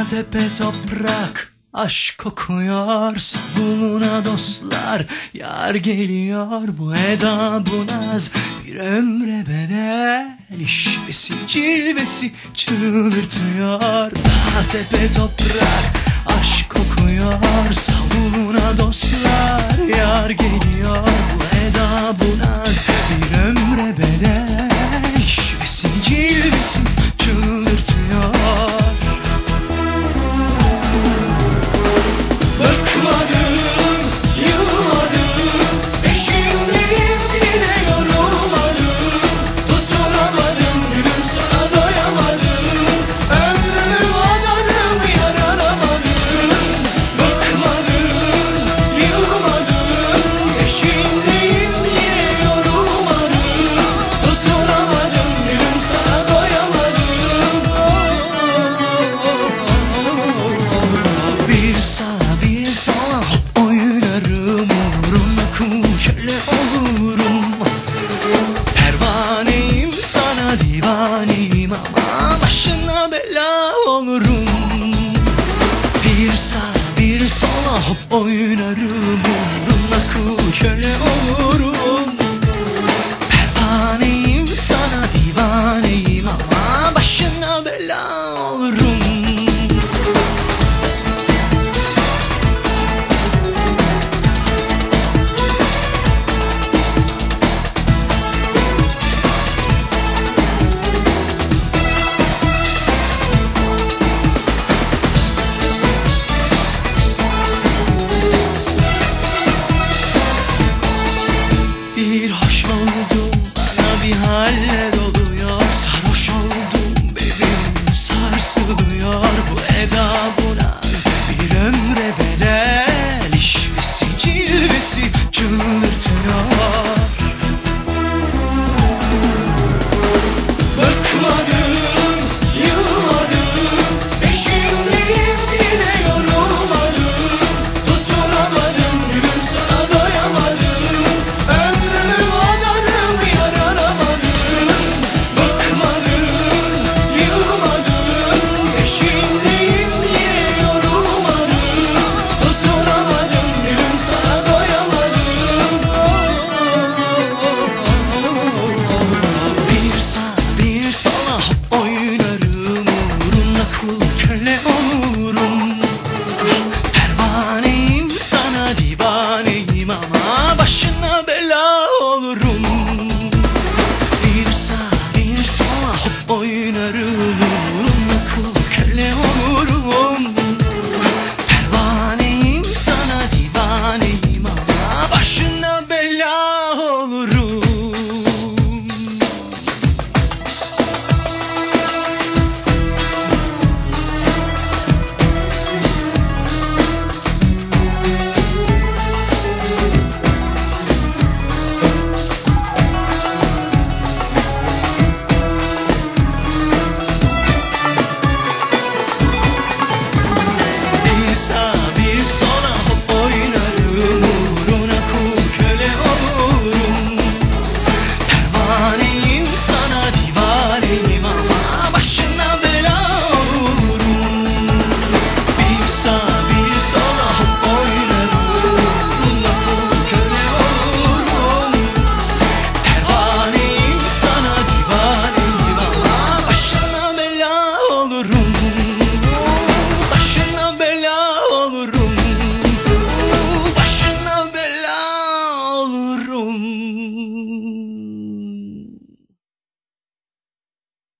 tepe toprak aşk kokuyor, savununa dostlar, yar geliyor. Bu eda bu naz bir ömre bedel, işvesi cilvesi çıldırtıyor. Dağ tepe toprak aşk kokuyor, savununa dostlar, yar geliyor. Bu eda bu naz bir ömre bedel, işvesi cilvesi çıldırtıyor. Bıkmadım, yılmadım, peşindeyim yine yorulmadım. Tutunamadım, gülüm sana doyamadım. Ömrümü adadım, yaranamadım. Bıkmadım, yılmadım, peşindeyim yine yorulmadım. Tutunamadım, gülüm sana doyamadım. Bir sağa bir sola hop oynarım, umurumda kul köle olurum. Pervaneyim sana divaneyim, ama başına bela olurum. Bir sağa bir sola hop oynarım, umurumda kul köle olurum. Pervaneyim sana divaneyim, ama başına bela olurum. Bir hoş oldum, bana bir haller oluyor. Sarhoş oldum, bedenim sarsılıyor. Bu eda bu naz bir ömre bedel, işvesi cilvesi çıldırtıyor. Bıkmadım, yılmadım, peşindeyim yine yorulmadım. Tutunamadım, gülüm sana doyamadım. Ömrümü adadım, yaranamadım. Bıkmadım, yılmadım, peşindeyim yine yorulmadım. Tutunamadım, gülüm sana doyamadım. Bir sağa bir sola hop oynarım, uğruna kul köle olurum.